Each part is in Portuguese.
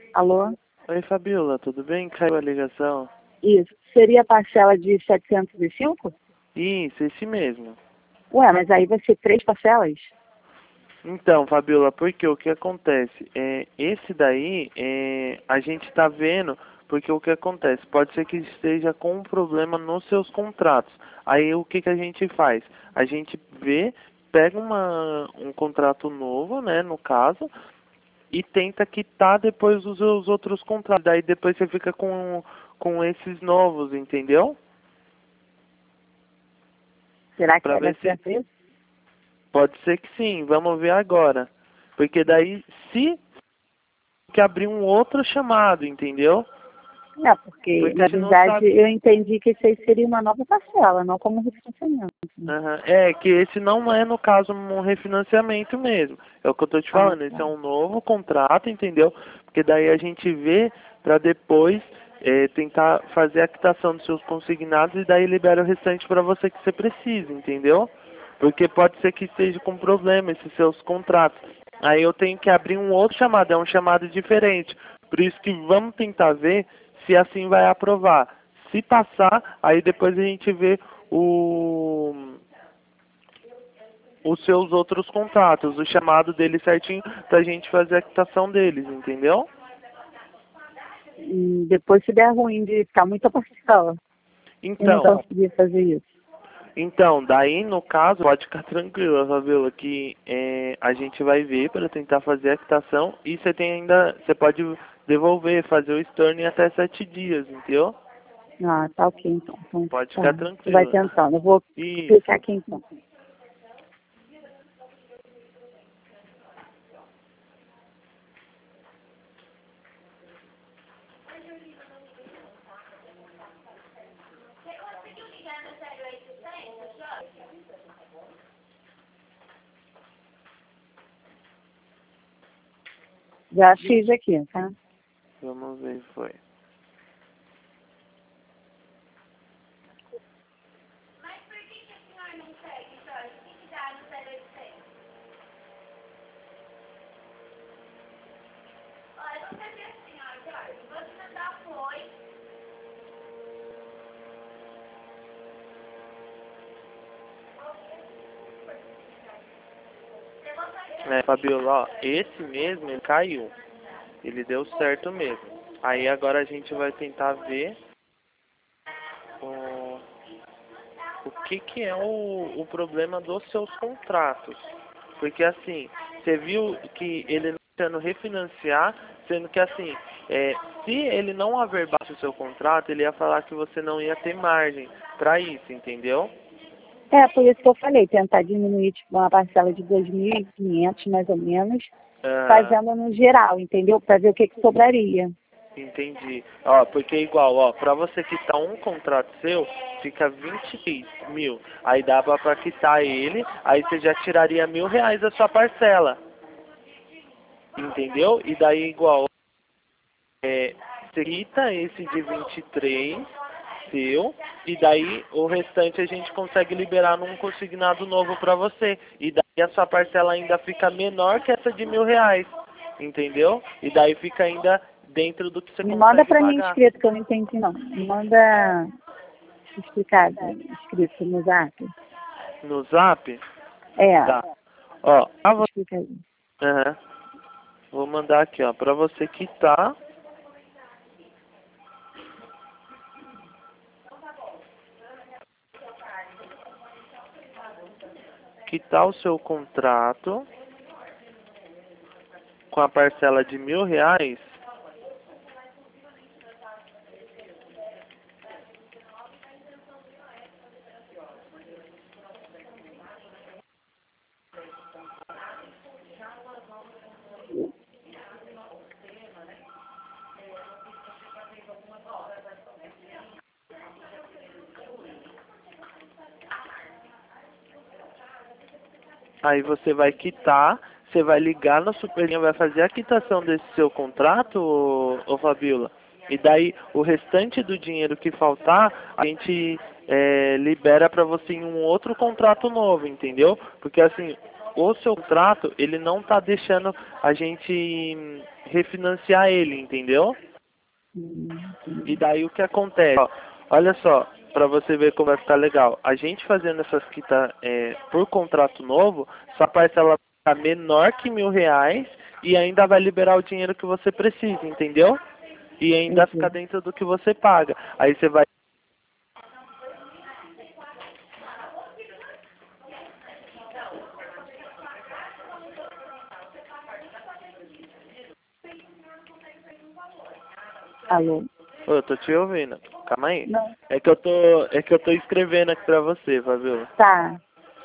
Alô? Oi, Fabiola, tudo bem? Caiu a ligação? Isso. Seria a parcela de 705? Isso, esse mesmo. Ué, mas aí vai ser 3 parcelas? Então, Fabiola, porque o que acontece? Esse daí, a gente está vendo, porque o que acontece? Pode ser que esteja com um problema nos seus contratos. Aí o que a gente faz? A gente vê, pega um contrato novo, né, no caso, e tenta quitar depois os seus outros contratos. Daí depois você fica com esses novos, entendeu? Será que Para vai ver dar se certo isso? pode ser que sim, vamos ver agora. Porque daí, se que abrir um outro chamado, entendeu? É, porque, Porque a na gente não verdade, sabe. eu entendi que isso aí seria uma nova parcela, não como refinanciamento. Né? Aham. É, que esse não é, no caso, um refinanciamento mesmo. É o que eu tô te Ah, falando, esse tá. é um novo contrato, entendeu? Porque daí a gente vê para depois tentar fazer a quitação dos seus consignados e daí libera o restante para você que você precisa, entendeu? Porque pode ser que esteja com problema esses seus contratos. Aí eu tenho que abrir um outro chamado, é um chamado diferente. Por isso que vamos tentar ver se assim vai aprovar. Se passar, aí depois a gente vê o, os seus outros contratos, o chamado deles certinho, pra gente fazer a quitação deles, entendeu? E depois, se der ruim de ficar muita parcela e não Então, conseguir fazer isso. daí no caso, pode ficar tranquila, Fabiola, que a gente vai ver para tentar fazer a quitação e você tem ainda, você pode devolver, fazer o estorno em até 7 dias, entendeu? Ah, tá ok, então. Então, Pode tá. ficar Você vai tranquila. tentando. Eu vou clicar Isso. aqui, então. Já fiz aqui, tá? Vamos ver se foi. Fabiola, ó, esse mesmo, ele caiu. Ele deu certo mesmo. Aí agora a gente vai tentar ver o, o que é o problema dos seus contratos. Porque assim, você viu que ele não está tentando refinanciar, sendo que assim, se ele não averbasse o seu contrato, ele ia falar que você não ia ter margem para isso, entendeu? É, por isso que eu falei, tentar diminuir tipo, uma parcela de 2.500 mais ou menos, Ah, fazendo no geral, entendeu? Para ver o que sobraria. entendi. Ó, porque igual, ó, pra você quitar um contrato seu, fica 23 mil. Aí dava pra quitar ele, aí você já tiraria R$ 1.000 da sua parcela. Entendeu? E daí igual, você quita esse de 23 seu, e daí o restante a gente consegue liberar num consignado novo pra você. E daí a sua parcela ainda fica menor que essa de R$ 1.000. Entendeu? E daí fica ainda dentro do que você Me manda consegue para mim pagar. escrito, que eu não entendi não. Me manda explicado, escrito no zap. No Zap? É, Tá. Ó, explica aí. aham. Vou mandar aqui, ó, pra você quitar o seu contrato com a parcela de R$ 1.000. Aí você vai quitar, você vai ligar na Superlinha, vai fazer a quitação desse seu contrato, ô Fabiola. E daí o restante do dinheiro que faltar, a gente libera pra você em um outro contrato novo, entendeu? Porque assim, o seu contrato, ele não tá deixando a gente refinanciar ele, entendeu? E daí o que acontece? Ó, olha só, para você ver como vai ficar legal. A gente fazendo essas quitas por contrato novo, sua parcela vai ficar menor que R$ 1.000 e ainda vai liberar o dinheiro que você precisa, entendeu? E ainda fica dentro do que você paga. Aí você vai... Alô? Ô, eu tô te ouvindo. Calma aí. Não. É que eu tô escrevendo aqui pra você, Fabiola. Tá.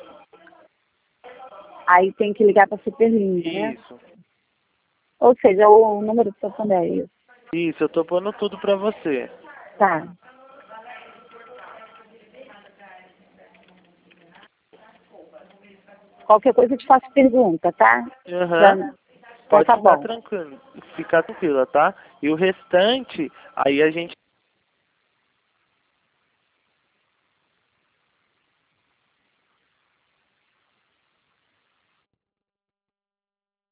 Aí tem que ligar para Superlink, né? Isso. Ou seja, o número do telefone é esse. Isso, eu tô pondo tudo pra você. Tá. Qualquer coisa eu te faço pergunta, tá? Aham. Então Pode tá ficar bom. tranquilo, ficar tranquila, tá? E o restante, aí a gente